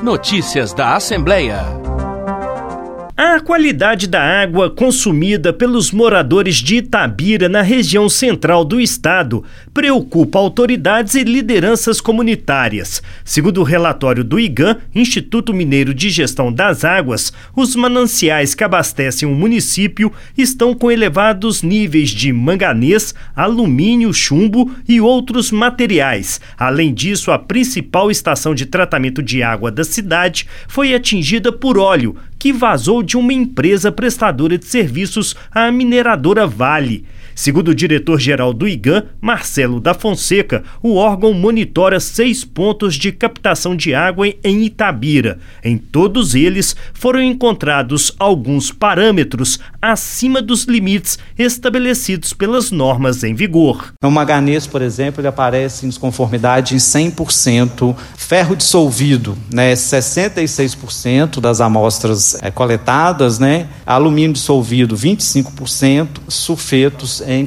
Notícias da Assembleia. A qualidade da água consumida pelos moradores de Itabira, na região central do estado, preocupa autoridades e lideranças comunitárias. Segundo o relatório do IGAM, Instituto Mineiro de Gestão das Águas, os mananciais que abastecem o município estão com elevados níveis de manganês, alumínio, chumbo e outros materiais. Além disso, a principal estação de tratamento de água da cidade foi atingida por óleo que vazou de uma empresa prestadora de serviços, a mineradora Vale. Segundo o diretor-geral do IGAM, Marcelo da Fonseca, o órgão monitora 6 pontos de captação de água em Itabira. Em todos eles foram encontrados alguns parâmetros acima dos limites estabelecidos pelas normas em vigor. O manganês, por exemplo, ele aparece em desconformidade em 100%, ferro dissolvido, 66% das amostras coletadas, alumínio dissolvido 25%, sulfetos em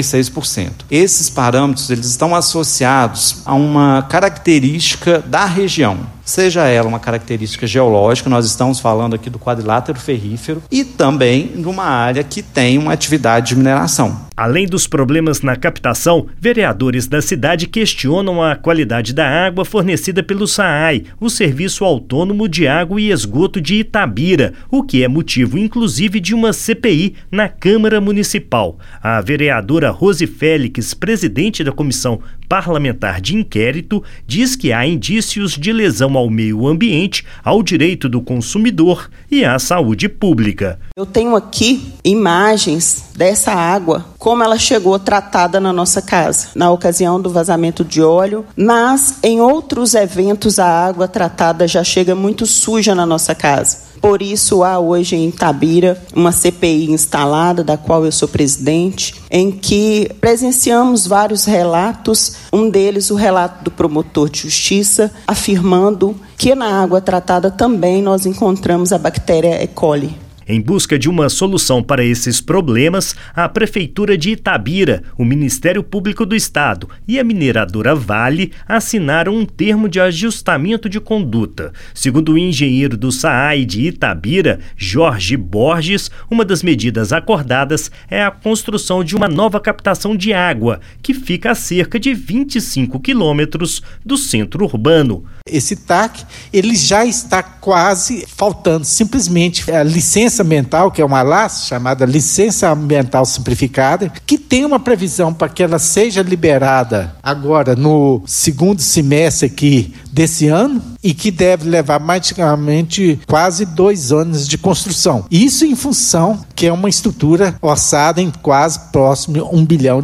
46%. Esses parâmetros eles estão associados a uma característica da região, seja ela uma característica geológica, nós estamos falando aqui do quadrilátero ferrífero, e também de uma área que tem uma atividade de mineração. Além dos problemas na captação, vereadores da cidade questionam a qualidade da água fornecida pelo SAAI, o Serviço Autônomo de Água e Esgoto de Itabira, o que é motivo inclusive de uma CPI na Câmara Municipal. A vereadora Rose Félix, presidente da Comissão Parlamentar de Inquérito, diz que há indícios de lesão ao meio ambiente, ao direito do consumidor e à saúde pública. Eu tenho aqui imagens dessa água, como ela chegou tratada na nossa casa, na ocasião do vazamento de óleo, mas em outros eventos a água tratada já chega muito suja na nossa casa. Por isso, há hoje em Itabira uma CPI instalada, da qual eu sou presidente, em que presenciamos vários relatos, um deles o relato do promotor de justiça, afirmando que na água tratada também nós encontramos a bactéria E. coli. Em busca de uma solução para esses problemas, a Prefeitura de Itabira, o Ministério Público do Estado e a mineradora Vale assinaram um termo de ajustamento de conduta. Segundo o engenheiro do SAAI de Itabira, Jorge Borges, uma das medidas acordadas é a construção de uma nova captação de água, que fica a cerca de 25 quilômetros do centro urbano. Esse TAC, ele já está quase faltando, simplesmente a licença ambiental, que é uma LAS, chamada Licença Ambiental Simplificada, que tem uma previsão para que ela seja liberada agora no segundo semestre aqui desse ano e que deve levar praticamente quase 2 anos de construção. Isso em função que é uma estrutura orçada em quase próximo a R$1 bilhão.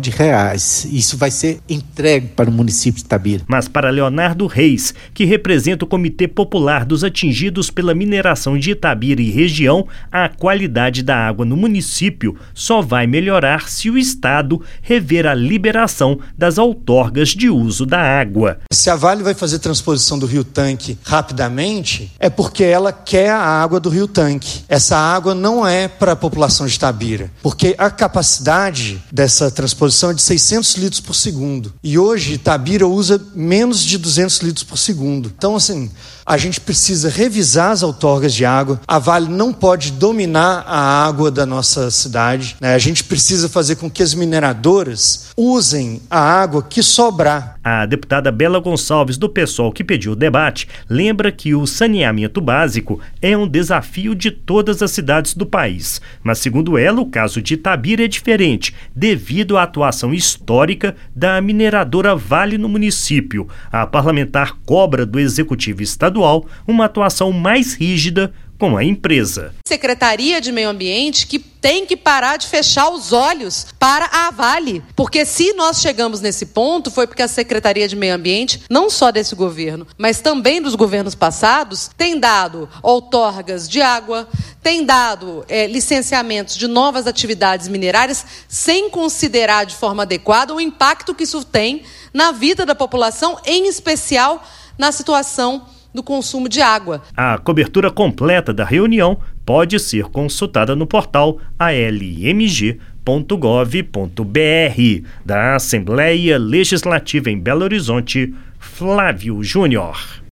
Isso vai ser entregue para o município de Itabira. Mas para Leonardo Reis, que representa o Comitê Popular dos atingidos pela mineração de Itabira e região, a qualidade da água no município só vai melhorar se o Estado rever a liberação das outorgas de uso da água. Se a Vale vai fazer transposição do Rio Tanque rapidamente, é porque ela quer a água do Rio Tanque. Essa água não é para a população de Itabira, porque a capacidade dessa transposição é de 600 litros por segundo. E hoje Itabira usa menos de 200 litros por segundo. Então, a gente precisa revisar as outorgas de água. A Vale não pode dominar a água da nossa cidade, A gente precisa fazer com que as mineradoras usem a água que sobrar. A deputada Bela Gonçalves, do PSOL, que pediu o debate, lembra que o saneamento básico é um desafio de todas as cidades do país. Mas, segundo ela, o caso de Itabira é diferente, devido à atuação histórica da mineradora Vale no município. A parlamentar cobra do Executivo Estadual uma atuação mais rígida com a empresa. Secretaria de Meio Ambiente que tem que parar de fechar os olhos para a Vale, porque se nós chegamos nesse ponto foi porque a Secretaria de Meio Ambiente, não só desse governo, mas também dos governos passados, tem dado outorgas de água, tem dado licenciamentos de novas atividades minerárias sem considerar de forma adequada o impacto que isso tem na vida da população, em especial na situação do consumo de água. A cobertura completa da reunião pode ser consultada no portal almg.gov.br. Da Assembleia Legislativa em Belo Horizonte, Flávio Júnior.